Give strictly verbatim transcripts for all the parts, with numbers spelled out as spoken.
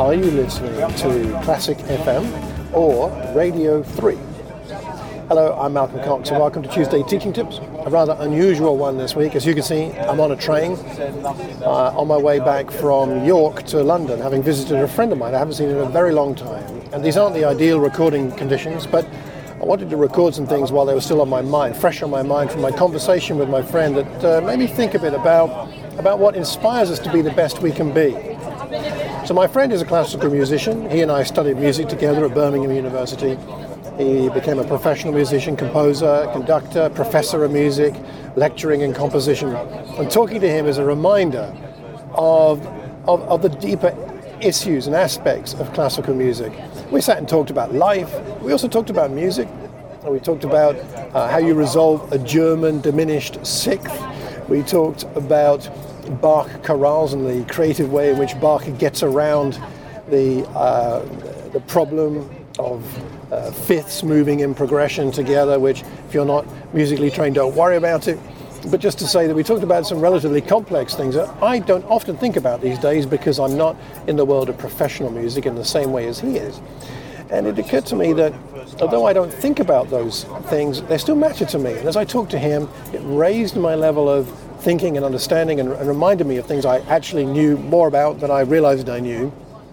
Are you listening to Classic F M or Radio three? Hello, I'm Malcolm Cox and welcome to Tuesday Teaching Tips. A rather unusual one this week. As you can see, I'm on a train uh, on my way back from York to London, having visited a friend of mine I haven't seen in a very long time. And these aren't the ideal recording conditions, but I wanted to record some things while they were still on my mind, fresh on my mind from my conversation with my friend that uh, made me think a bit about, about what inspires us to be the best we can be. So my friend is a classical musician. He and I studied music together at Birmingham University. He became a professional musician, composer, conductor, professor of music, lecturing in composition. And talking to him is a reminder of, of, of the deeper issues and aspects of classical music. We sat and talked about life. We also talked about music. We talked about uh, how you resolve a German diminished sixth. We talked about Bach chorales and the creative way in which Bach gets around the uh, the problem of uh, fifths moving in progression together, which if you're not musically trained, don't worry about it. But just to say that we talked about some relatively complex things that I don't often think about these days because I'm not in the world of professional music in the same way as he is. And it occurred to me that although I don't think about those things, they still matter to me. And as I talked to him, it raised my level of thinking and understanding and, and reminded me of things I actually knew more about than I realized I knew.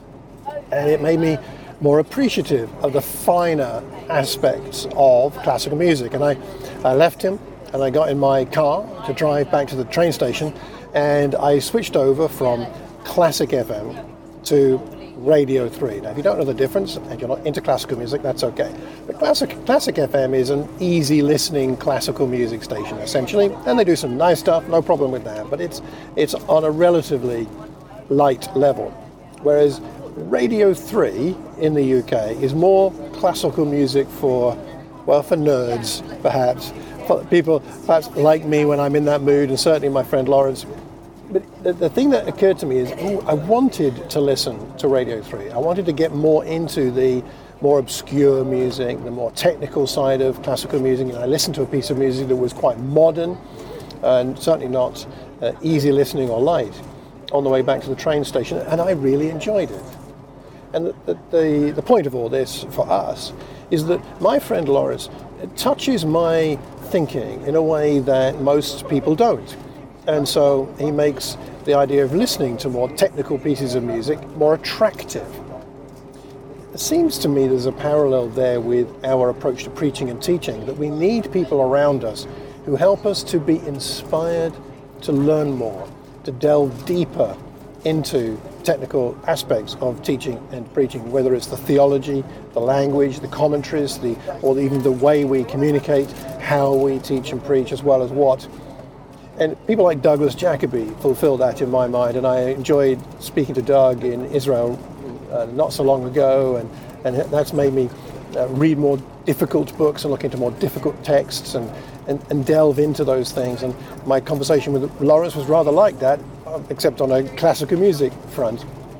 And it made me more appreciative of the finer aspects of classical music. And I, I left him and I got in my car to drive back to the train station, and I switched over from Classic F M to Radio three. Now, if you don't know the difference and you're not into classical music, that's okay. But Classic, Classic F M is an easy listening classical music station, essentially, and they do some nice stuff, no problem with that, but it's it's on a relatively light level. Whereas Radio three in the U K is more classical music for, well, for nerds, perhaps, for people perhaps like me when I'm in that mood, and certainly my friend Lawrence. But the, the thing that occurred to me is, ooh, I wanted to listen to Radio three. I wanted to get more into the more obscure music, the more technical side of classical music. And I listened to a piece of music that was quite modern and certainly not uh, easy listening or light on the way back to the train station, and I really enjoyed it. And the, the, the point of all this for us is that my friend Lawrence touches my thinking in a way that most people don't. And so he makes the idea of listening to more technical pieces of music more attractive. It seems to me there's a parallel there with our approach to preaching and teaching, that we need people around us who help us to be inspired to learn more, to delve deeper into technical aspects of teaching and preaching, whether it's the theology, the language, the commentaries, the or even the way we communicate, how we teach and preach, as well as what. And people like Douglas Jacoby fulfill that in my mind, and I enjoyed speaking to Doug in Israel uh, not so long ago, and, and that's made me uh, read more difficult books and look into more difficult texts and, and, and delve into those things. And my conversation with Lawrence was rather like that, except on a classical music front.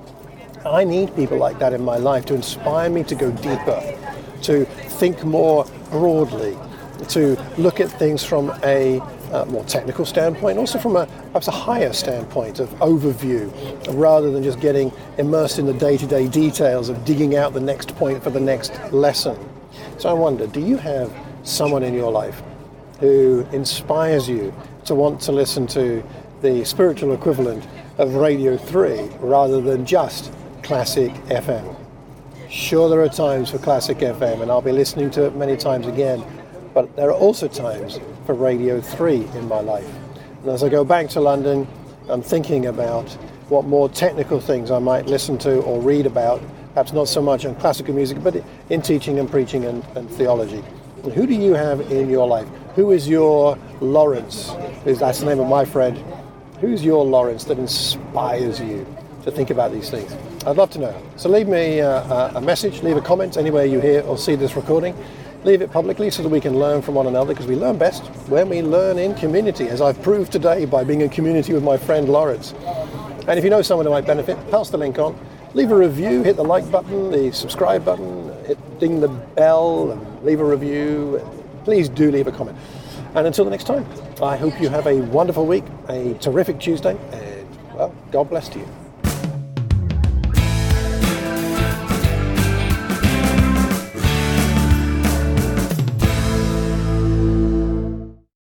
I need people like that in my life to inspire me to go deeper, to think more broadly, to look at things from a Uh, more technical standpoint, also from a perhaps a higher standpoint of overview, rather than just getting immersed in the day-to-day details of digging out the next point for the next lesson. So I wonder, do you have someone in your life who inspires you to want to listen to the spiritual equivalent of Radio three rather than just Classic F M? Sure, there are times for Classic F M, and I'll be listening to it many times again, but there are also times for Radio three in my life. And as I go back to London, I'm thinking about what more technical things I might listen to or read about, perhaps not so much on classical music, but in teaching and preaching and, and theology. And who do you have in your life? Who is your Lawrence? That's the name of my friend. Who's your Lawrence that inspires you to think about these things? I'd love to know. So leave me uh, a message, leave a comment anywhere you hear or see this recording. Leave it publicly so that we can learn from one another, because we learn best when we learn in community, as I've proved today by being in community with my friend Lawrence. And if you know someone who might benefit, pass the link on. Leave a review, hit the like button, the subscribe button, hit ding the bell, and leave a review. Please do leave a comment. And until the next time, I hope you have a wonderful week, a terrific Tuesday, and, well, God bless to you.